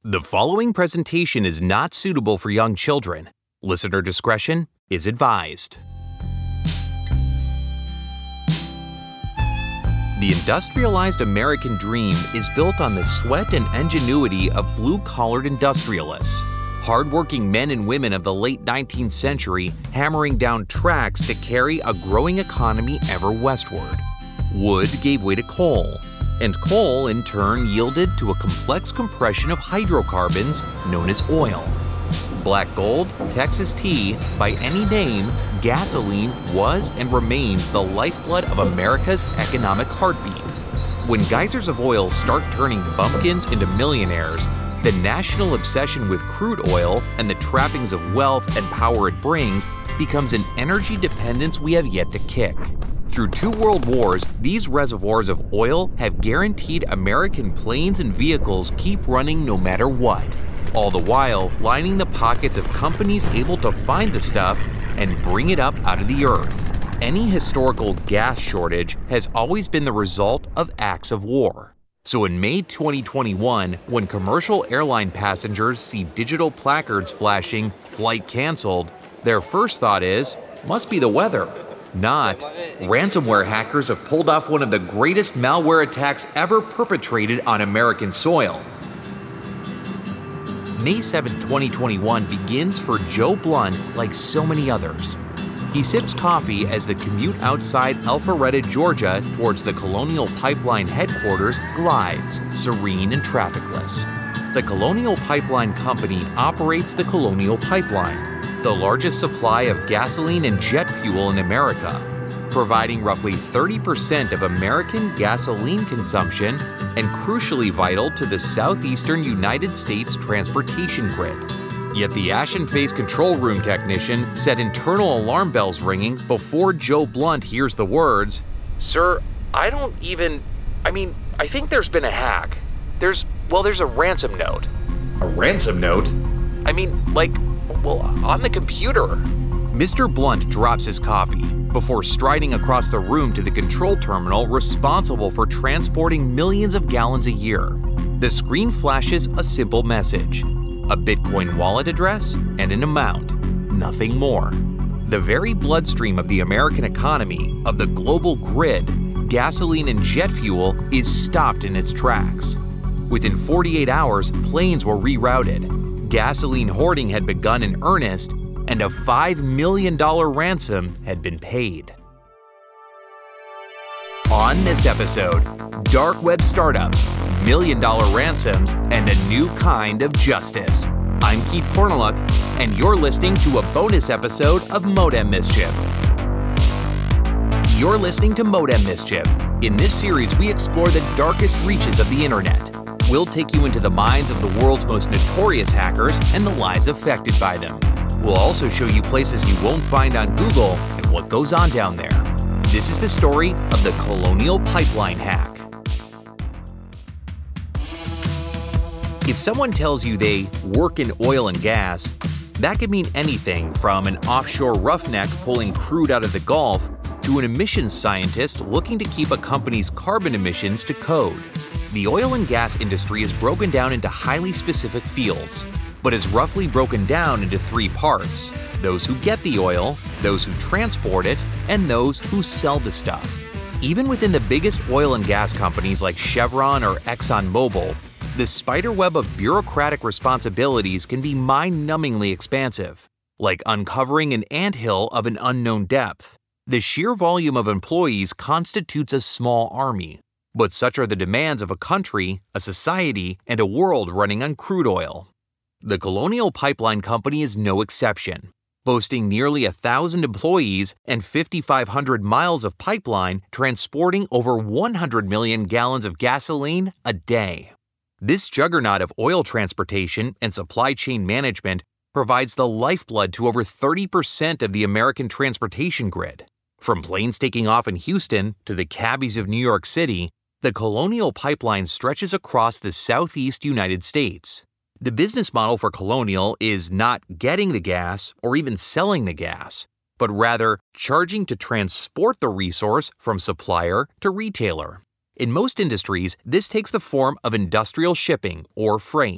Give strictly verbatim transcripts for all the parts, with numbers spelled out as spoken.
The following presentation is not suitable for young children. Listener discretion is advised. The industrialized American dream is built on the sweat and ingenuity of blue-collared industrialists, hardworking men and women of the late nineteenth century hammering down tracks to carry a growing economy ever westward. Wood gave way to coal, and coal in turn yielded to a complex compression of hydrocarbons known as oil. Black gold, Texas tea, by any name, gasoline was and remains the lifeblood of America's economic heartbeat. When geysers of oil start turning bumpkins into millionaires, the national obsession with crude oil and the trappings of wealth and power it brings becomes an energy dependence we have yet to kick. Through two world wars, these reservoirs of oil have guaranteed American planes and vehicles keep running no matter what, all the while lining the pockets of companies able to find the stuff and bring it up out of the earth. Any historical gas shortage has always been the result of acts of war. So in May twenty twenty-one, when commercial airline passengers see digital placards flashing, "Flight canceled," their first thought is, must be the weather. Not, ransomware hackers have pulled off one of the greatest malware attacks ever perpetrated on American soil. May seventh, twenty twenty-one begins for Joe Blunt like so many others. He sips coffee as the commute outside Alpharetta, Georgia towards the Colonial Pipeline headquarters glides, serene and trafficless. The Colonial Pipeline Company operates the Colonial Pipeline, the largest supply of gasoline and jet fuel in America, providing roughly thirty percent of American gasoline consumption and crucially vital to the southeastern United States transportation grid. Yet the ashen-faced control room technician set internal alarm bells ringing before Joe Blunt hears the words, "Sir, I don't even, I mean, I think there's been a hack. There's, well, there's a ransom note." A ransom note? I mean, like, well, on the computer. Mister Blunt drops his coffee before striding across the room to the control terminal responsible for transporting millions of gallons a year. The screen flashes a simple message: a Bitcoin wallet address and an amount, nothing more. The very bloodstream of the American economy, of the global grid, gasoline and jet fuel, is stopped in its tracks. Within forty-eight hours, planes were rerouted. Gasoline hoarding had begun in earnest, and a five million dollars ransom had been paid. On this episode, dark web startups, million dollar ransoms, and a new kind of justice. I'm Keith Korneluk, and you're listening to a bonus episode of Modem Mischief. You're listening to Modem Mischief. In this series, we explore the darkest reaches of the internet. We'll take you into the minds of the world's most notorious hackers and the lives affected by them. We'll also show you places you won't find on Google and what goes on down there. This is the story of the Colonial Pipeline hack. If someone tells you they work in oil and gas, that could mean anything from an offshore roughneck pulling crude out of the Gulf to an emissions scientist looking to keep a company's carbon emissions to code. The oil and gas industry is broken down into highly specific fields, but is roughly broken down into three parts: those who get the oil, those who transport it, and those who sell the stuff. Even within the biggest oil and gas companies like Chevron or ExxonMobil, the spiderweb of bureaucratic responsibilities can be mind-numbingly expansive, like uncovering an anthill of an unknown depth. The sheer volume of employees constitutes a small army, but such are the demands of a country, a society, and a world running on crude oil. The Colonial Pipeline Company is no exception, boasting nearly a thousand employees and fifty-five hundred miles of pipeline transporting over one hundred million gallons of gasoline a day. This juggernaut of oil transportation and supply chain management provides the lifeblood to over thirty percent of the American transportation grid. From planes taking off in Houston to the cabbies of New York City, the Colonial Pipeline stretches across the southeast United States. The business model for Colonial is not getting the gas or even selling the gas, but rather charging to transport the resource from supplier to retailer. In most industries, this takes the form of industrial shipping or freight.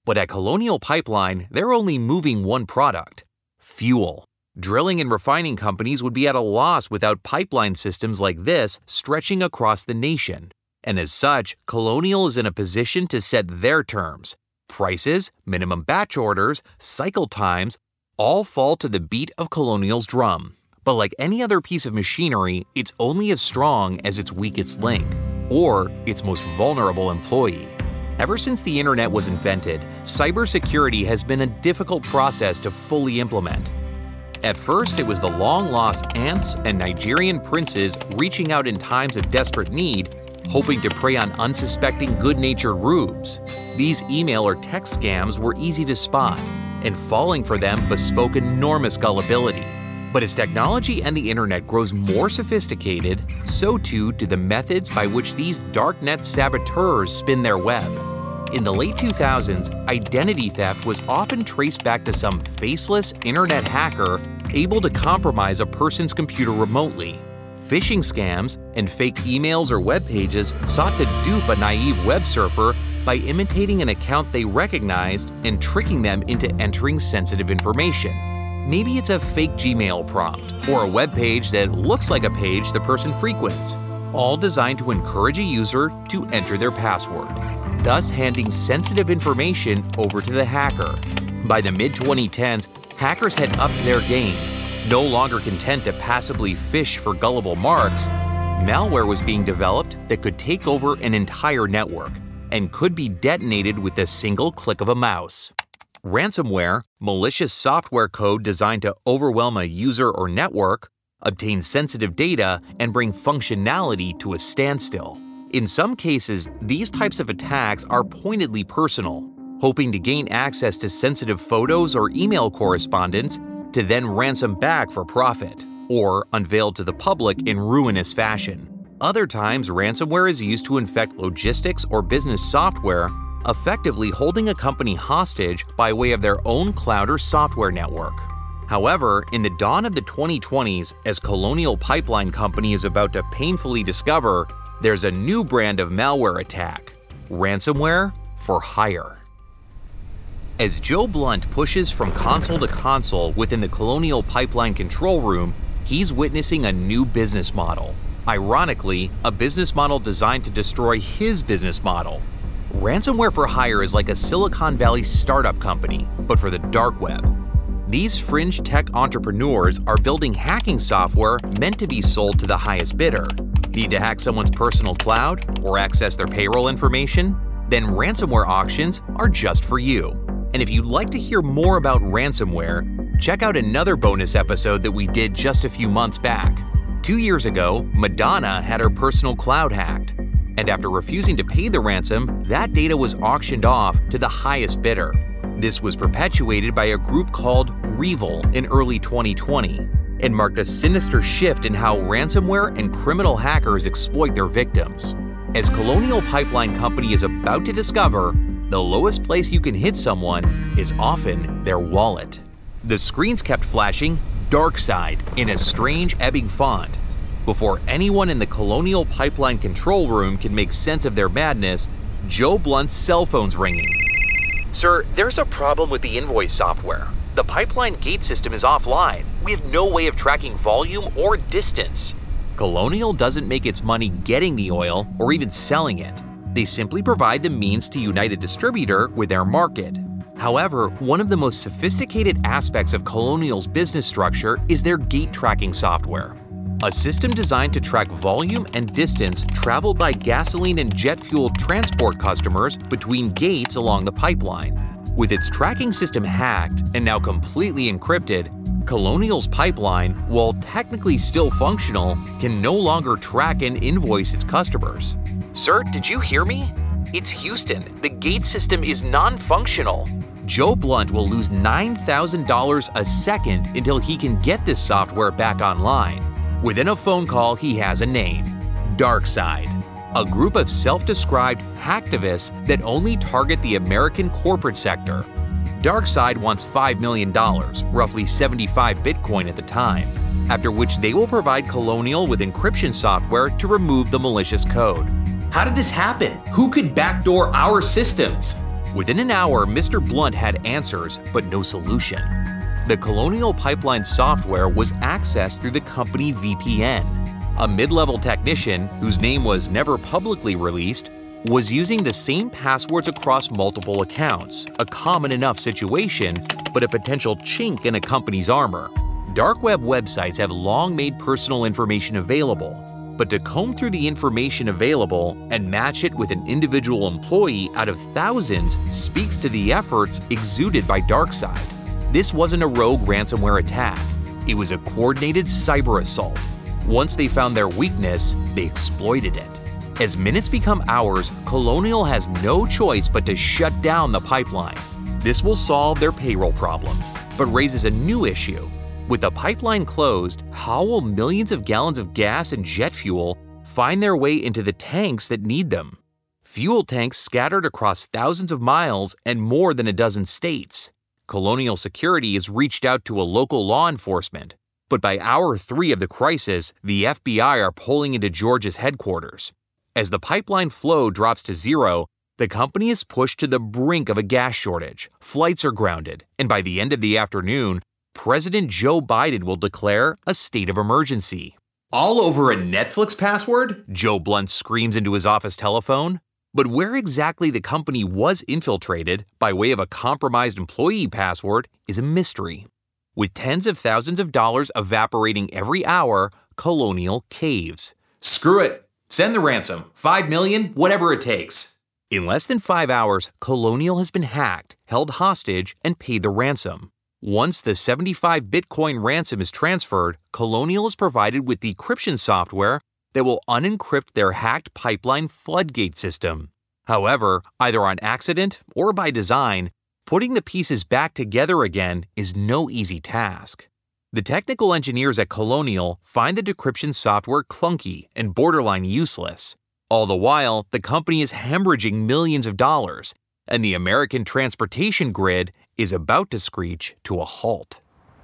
But at Colonial Pipeline, they're only moving one product: fuel. Drilling and refining companies would be at a loss without pipeline systems like this stretching across the nation. And as such, Colonial is in a position to set their terms. Prices, minimum batch orders, cycle times, all fall to the beat of Colonial's drum. But like any other piece of machinery, it's only as strong as its weakest link, or its most vulnerable employee. Ever since the internet was invented, cybersecurity has been a difficult process to fully implement. At first, it was the long-lost aunts and Nigerian princes reaching out in times of desperate need, hoping to prey on unsuspecting good-natured rubes. These email or text scams were easy to spot, and falling for them bespoke enormous gullibility. But as technology and the internet grows more sophisticated, so too do the methods by which these darknet saboteurs spin their web. In the late two thousands, identity theft was often traced back to some faceless internet hacker able to compromise a person's computer remotely. Phishing scams and fake emails or web pages sought to dupe a naive web surfer by imitating an account they recognized and tricking them into entering sensitive information. Maybe it's a fake Gmail prompt or a web page that looks like a page the person frequents, all designed to encourage a user to enter their password, thus handing sensitive information over to the hacker. By the mid twenty tens, hackers had upped their game. No longer content to passively fish for gullible marks, malware was being developed that could take over an entire network and could be detonated with the single click of a mouse. Ransomware, malicious software code designed to overwhelm a user or network, obtain sensitive data, and bring functionality to a standstill. In some cases, these types of attacks are pointedly personal, hoping to gain access to sensitive photos or email correspondence to then ransom back for profit, or unveiled to the public in ruinous fashion. Other times, ransomware is used to infect logistics or business software, effectively holding a company hostage by way of their own cloud or software network. However, in the dawn of the twenty twenties, as Colonial Pipeline Company is about to painfully discover, there's a new brand of malware attack: ransomware for hire. As Joe Blunt pushes from console to console within the Colonial Pipeline control room, he's witnessing a new business model. Ironically, a business model designed to destroy his business model. Ransomware for hire is like a Silicon Valley startup company, but for the dark web. These fringe tech entrepreneurs are building hacking software meant to be sold to the highest bidder. Need to hack someone's personal cloud or access their payroll information? Then ransomware auctions are just for you. And if you'd like to hear more about ransomware, check out another bonus episode that we did just a few months back. Two years ago, Madonna had her personal cloud hacked. And after refusing to pay the ransom, that data was auctioned off to the highest bidder. This was perpetuated by a group called REvil in early twenty twenty and marked a sinister shift in how ransomware and criminal hackers exploit their victims. As Colonial Pipeline Company is about to discover, the lowest place you can hit someone is often their wallet. The screens kept flashing "Darkside" in a strange ebbing font. Before anyone in the Colonial Pipeline control room can make sense of their madness, Joe Blunt's cell phone's ringing. "Sir, there's a problem with the invoice software. The pipeline gate system is offline. We have no way of tracking volume or distance." Colonial doesn't make its money getting the oil or even selling it. They simply provide the means to unite a distributor with their market. However, one of the most sophisticated aspects of Colonial's business structure is their gate tracking software. A system designed to track volume and distance traveled by gasoline and jet fuel transport customers between gates along the pipeline. With its tracking system hacked and now completely encrypted, Colonial's pipeline, while technically still functional, can no longer track and invoice its customers. "Sir, did you hear me? It's Houston. The gate system is non-functional." Joe Blunt will lose nine thousand dollars a second until he can get this software back online. Within a phone call, he has a name: Darkside, a group of self-described hacktivists that only target the American corporate sector. Darkside wants five million dollars, roughly seventy-five Bitcoin at the time, after which they will provide Colonial with encryption software to remove the malicious code. How did this happen? Who could backdoor our systems? Within an hour, Mister Blunt had answers, but no solution. The Colonial Pipeline software was accessed through the company V P N. A mid-level technician, whose name was never publicly released, was using the same passwords across multiple accounts, a common enough situation, but a potential chink in a company's armor. Dark web websites have long made personal information available, but to comb through the information available and match it with an individual employee out of thousands speaks to the efforts exuded by DarkSide. This wasn't a rogue ransomware attack. It was a coordinated cyber assault. Once they found their weakness, they exploited it. As minutes become hours, Colonial has no choice but to shut down the pipeline. This will solve their payroll problem, but raises a new issue. With the pipeline closed, how will millions of gallons of gas and jet fuel find their way into the tanks that need them? Fuel tanks scattered across thousands of miles and more than a dozen states. Colonial Security has reached out to a local law enforcement, but by hour three of the crisis, the F B I are pulling into Georgia's headquarters. As the pipeline flow drops to zero, the company is pushed to the brink of a gas shortage, flights are grounded, and by the end of the afternoon, President Joe Biden will declare a state of emergency. All over a Netflix password? Joe Blunt screams into his office telephone. But where exactly the company was infiltrated by way of a compromised employee password is a mystery. With tens of thousands of dollars evaporating every hour, Colonial caves. Screw it. Send the ransom. Five million, whatever it takes. In less than five hours, Colonial has been hacked, held hostage, and paid the ransom. Once the seventy-five Bitcoin ransom is transferred, Colonial is provided with decryption software that will unencrypt their hacked pipeline floodgate system. However, either on accident or by design, putting the pieces back together again is no easy task. The technical engineers at Colonial find the decryption software clunky and borderline useless. All the while, the company is hemorrhaging millions of dollars, and the American transportation grid is about to screech to a halt.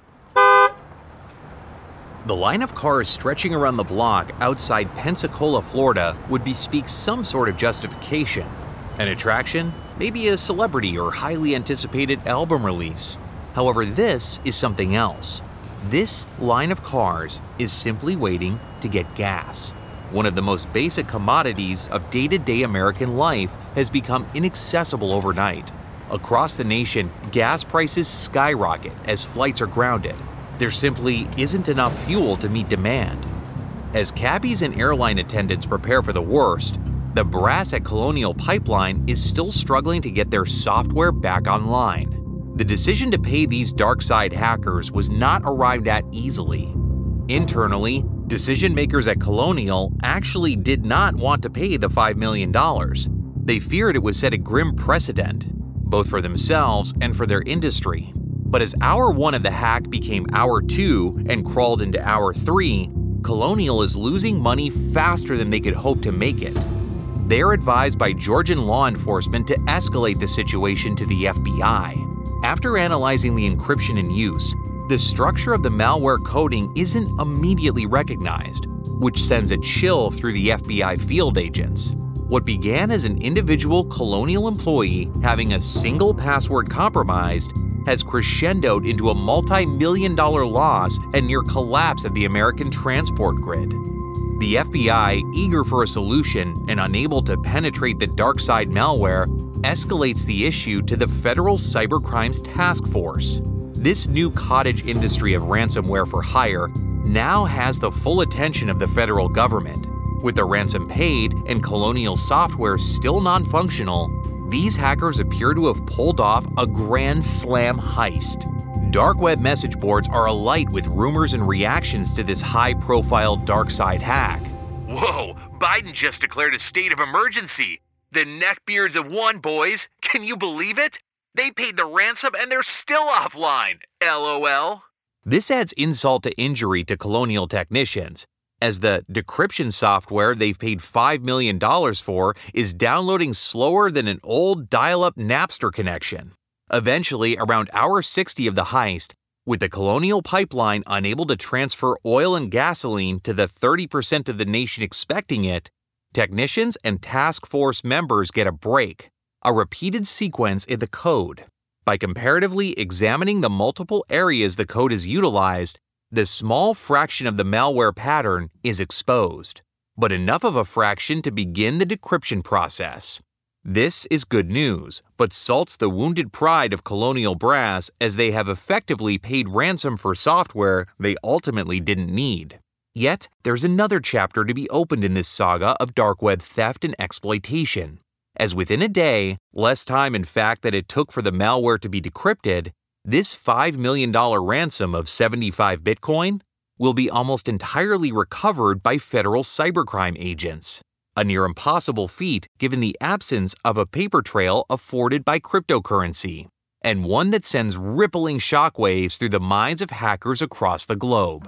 The line of cars stretching around the block outside Pensacola, Florida would bespeak some sort of justification. An attraction? Maybe a celebrity or highly anticipated album release. However, this is something else. This line of cars is simply waiting to get gas. One of the most basic commodities of day-to-day American life has become inaccessible overnight. Across the nation, gas prices skyrocket as flights are grounded. There simply isn't enough fuel to meet demand. As cabbies and airline attendants prepare for the worst, the brass at Colonial Pipeline is still struggling to get their software back online. The decision to pay these DarkSide hackers was not arrived at easily. Internally, decision makers at Colonial actually did not want to pay the five million dollars. They feared it would set a grim precedent, both for themselves and for their industry. But as hour one of the hack became hour two and crawled into hour three, Colonial is losing money faster than they could hope to make it. They are advised by Georgian law enforcement to escalate the situation to the F B I. After analyzing the encryption in use, the structure of the malware coding isn't immediately recognized, which sends a chill through the F B I field agents. What began as an individual Colonial employee having a single password compromised has crescendoed into a multi-million dollar loss and near collapse of the American transport grid. The F B I, eager for a solution and unable to penetrate the DarkSide malware, escalates the issue to the Federal Cybercrimes Task Force. This new cottage industry of ransomware for hire now has the full attention of the federal government. With the ransom paid and Colonial software still non-functional, these hackers appear to have pulled off a grand slam heist. Dark web message boards are alight with rumors and reactions to this high-profile DarkSide hack. Whoa, Biden just declared a state of emergency. The neckbeards have won, boys. Can you believe it? They paid the ransom and they're still offline. LOL. This adds insult to injury to Colonial technicians, as the decryption software they've paid five million dollars for is downloading slower than an old dial-up Napster connection. Eventually, around hour sixty of the heist, with the Colonial Pipeline unable to transfer oil and gasoline to the thirty percent of the nation expecting it, technicians and task force members get a break. a repeated sequence in the code. By comparatively examining the multiple areas the code is utilized, the small fraction of the malware pattern is exposed, but enough of a fraction to begin the decryption process. This is good news, but salts the wounded pride of Colonial Brass as they have effectively paid ransom for software they ultimately didn't need. Yet, there's another chapter to be opened in this saga of dark web theft and exploitation, as within a day, less time in fact that it took for the malware to be decrypted, this five million dollars ransom of seventy-five Bitcoin will be almost entirely recovered by federal cybercrime agents, a near impossible feat given the absence of a paper trail afforded by cryptocurrency, and one that sends rippling shockwaves through the minds of hackers across the globe.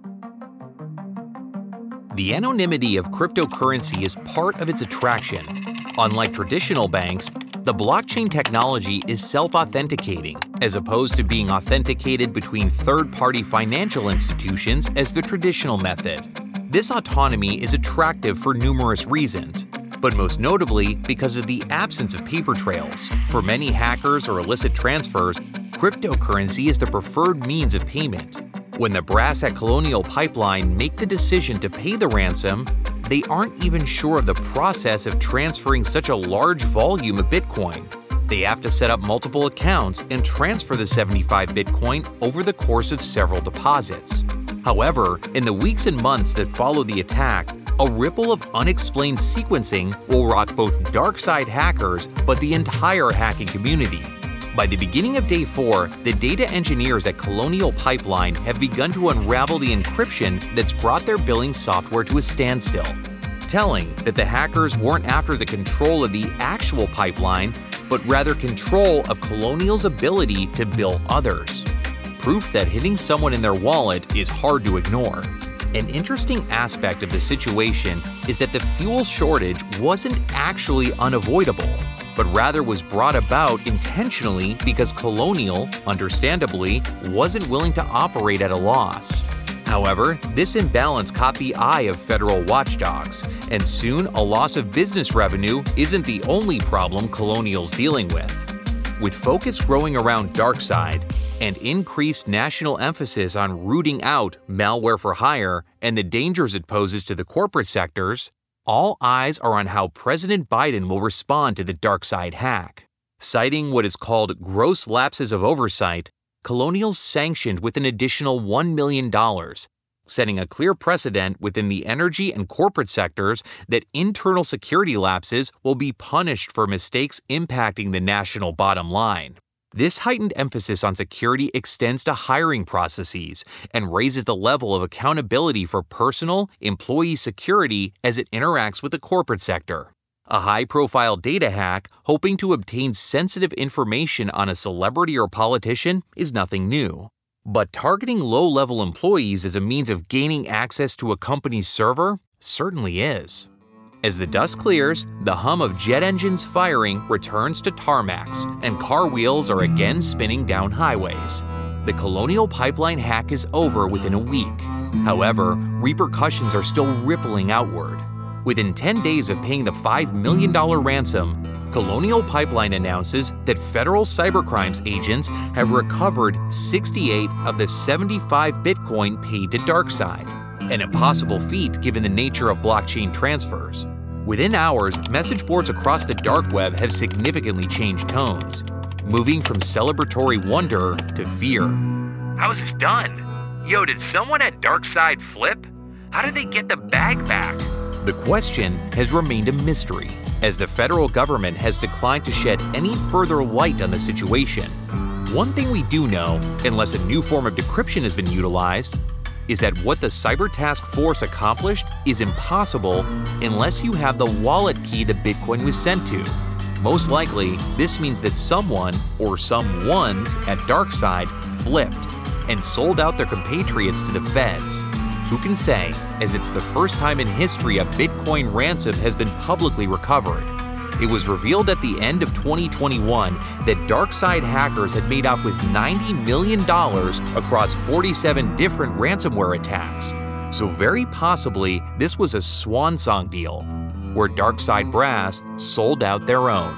The anonymity of cryptocurrency is part of its attraction. Unlike traditional banks, the blockchain technology is self-authenticating, as opposed to being authenticated between third-party financial institutions as the traditional method. This autonomy is attractive for numerous reasons, but most notably because of the absence of paper trails. For many hackers or illicit transfers, cryptocurrency is the preferred means of payment. When the brass at Colonial Pipeline make the decision to pay the ransom, they aren't even sure of the process of transferring such a large volume of Bitcoin. They have to set up multiple accounts and transfer the seventy-five Bitcoin over the course of several deposits. However, in the weeks and months that follow the attack, a ripple of unexplained sequencing will rock both DarkSide hackers but the entire hacking community. By the beginning of day four, the data engineers at Colonial Pipeline have begun to unravel the encryption that's brought their billing software to a standstill, telling that the hackers weren't after the control of the actual pipeline, but rather control of Colonial's ability to bill others. Proof that hitting someone in their wallet is hard to ignore. An interesting aspect of the situation is that the fuel shortage wasn't actually unavoidable, but rather was brought about intentionally because Colonial, understandably, wasn't willing to operate at a loss. However, this imbalance caught the eye of federal watchdogs, and soon a loss of business revenue isn't the only problem Colonial's dealing with. With focus growing around DarkSide and increased national emphasis on rooting out malware for hire and the dangers it poses to the corporate sectors, all eyes are on how President Biden will respond to the DarkSide hack. Citing what is called gross lapses of oversight, Colonial sanctioned with an additional one million dollars, setting a clear precedent within the energy and corporate sectors that internal security lapses will be punished for mistakes impacting the national bottom line. This heightened emphasis on security extends to hiring processes and raises the level of accountability for personal, employee security as it interacts with the corporate sector. A high-profile data hack hoping to obtain sensitive information on a celebrity or politician is nothing new. But targeting low-level employees as a means of gaining access to a company's server certainly is. As the dust clears, the hum of jet engines firing returns to tarmacs, and car wheels are again spinning down highways. The Colonial Pipeline hack is over within a week. However, repercussions are still rippling outward. Within ten days of paying the five million dollars ransom, Colonial Pipeline announces that federal cybercrimes agents have recovered sixty-eight of the seventy-five Bitcoin paid to DarkSide, an impossible feat given the nature of blockchain transfers. Within hours, message boards across the dark web have significantly changed tones, moving from celebratory wonder to fear. How is this done? Yo, did someone at DarkSide flip? How did they get the bag back? The question has remained a mystery, as the federal government has declined to shed any further light on the situation. One thing we do know, unless a new form of decryption has been utilized, is that what the Cyber Task Force accomplished is impossible unless you have the wallet key the Bitcoin was sent to. Most likely, this means that someone, or some ones, at DarkSide flipped and sold out their compatriots to the feds. Who can say, as it's the first time in history a Bitcoin ransom has been publicly recovered. It was revealed at the end of twenty twenty-one that DarkSide hackers had made off with ninety million dollars across forty-seven different ransomware attacks. So very possibly, this was a swan song deal, where DarkSide Brass sold out their own.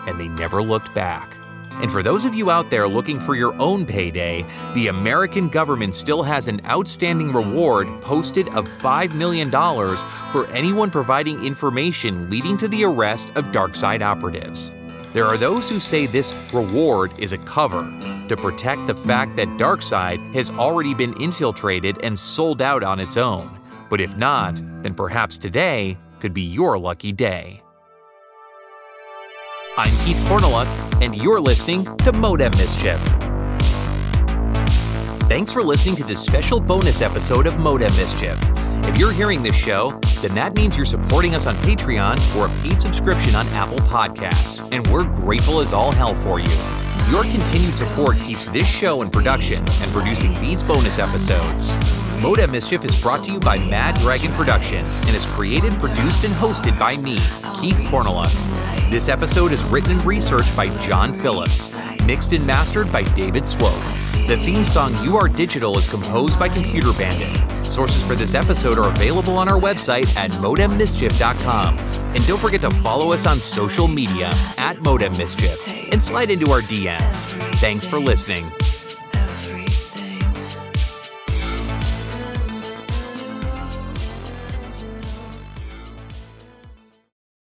and they never looked back. And for those of you out there looking for your own payday, the American government still has an outstanding reward posted of five million dollars for anyone providing information leading to the arrest of DarkSide operatives. There are those who say this reward is a cover to protect the fact that DarkSide has already been infiltrated and sold out on its own. But if not, then perhaps today could be your lucky day. I'm Keith Korneluk, and you're listening to Modem Mischief. Thanks for listening to this special bonus episode of Modem Mischief. If you're hearing this show, then that means you're supporting us on Patreon or a paid subscription on Apple Podcasts, and we're grateful as all hell for you. Your continued support keeps this show in production and producing these bonus episodes. Modem Mischief is brought to you by Mad Dragon Productions and is created, produced, and hosted by me, Keith Korneluk. This episode is written and researched by John Phillips, mixed and mastered by David Swope. The theme song You Are Digital is composed by Computer Bandit. Sources for this episode are available on our website at modem mischief dot com. And don't forget to follow us on social media at Modem Mischief and slide into our D Ms. Thanks for listening.